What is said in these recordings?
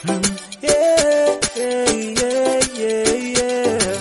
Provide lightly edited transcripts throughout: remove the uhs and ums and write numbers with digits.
Yeah, yeah, yeah, yeah.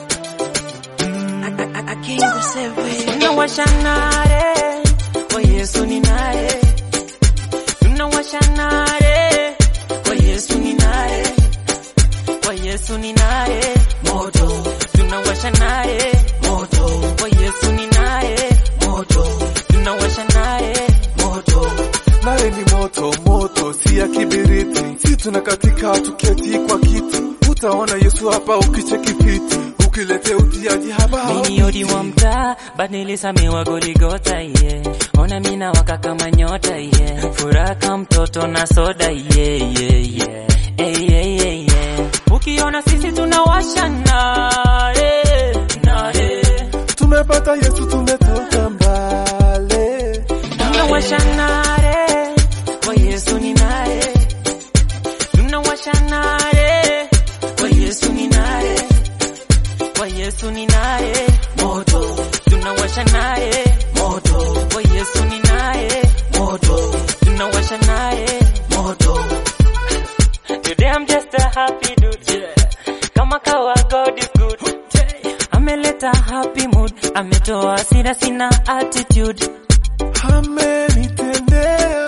I can't save it. Tunawasha nare, kwa Yesu ni nare. Tunawasha nare, kwa Yesu ni nare. Kwa Yesu ni nare, moto. Tunawasha nare, moto. Kwa Yesu ni nare, moto. Tunawasha nare, moto. Nare ni moto, moto, si ya kibiriti. Si tunakatika tuketi kwa kiti. Utaona Yesu hapa ukicheki fiti. Ukilete utiaji hapa. Mini odi wa mtaa, badilisa miwa Goligota, yeah. Ona mina waka kama nyota, yeah. Furaka mtoto na soda, yeah, yeah, yeah. Hey, hey, hey, yeah. Ukiona sisi tunawasha nare, nare. Tumepata Yesu, tumetoka mbali. Tunawasha nare, kwa Yesu ni nare. Tunawasha nare, kwa Yesu ni nare. Kwa Yesu ni nare, moto. Tunawasha nare, moto. Kwa Yesu ni nare, moto. Tunawasha nare, moto. Today I'm just a happy dude, yeah. Kama kawa God is good, ameleta happy mood. Ametoa sina sina attitude. Amenitendea,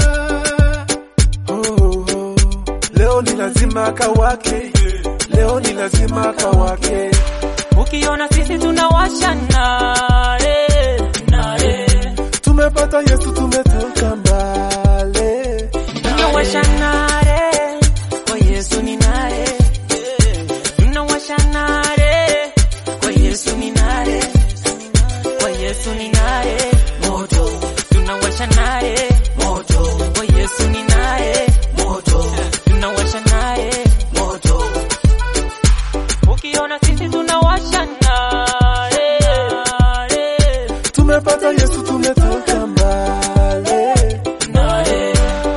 oh, oh. Leo ni lazima kawake, leo ni lazima kawake. Ukiona sisi tunawasha nare, nare. Tumepata Yesu, tumetoka mbali. Tunawasha nare, kwa Yesu ni nare. Tunawasha nare, kwa Yesu ni nare. Kwa Yesu ni nare, moto. Tunawasha nare, moto. Kwa Yesu ni nare, moto. Tunawasha nare, moto. Ukiona sisi tunawasha nare, nare. Tumepata Yesu, tumetoka mbali. Nare.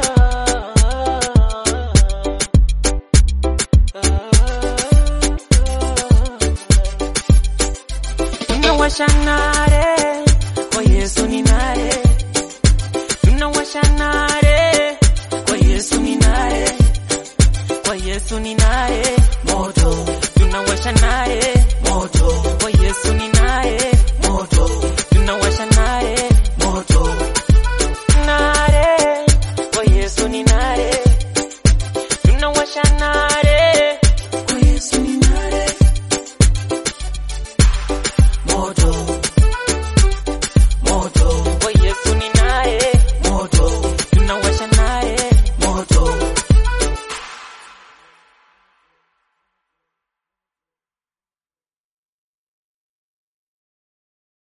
Tunawasha nare, kwa Yesu ni nare. Tunawasha nare, kwa Yesu ni nare. Kwa Yesu ni nare, moto. Tunawasha nare, moto. Kwa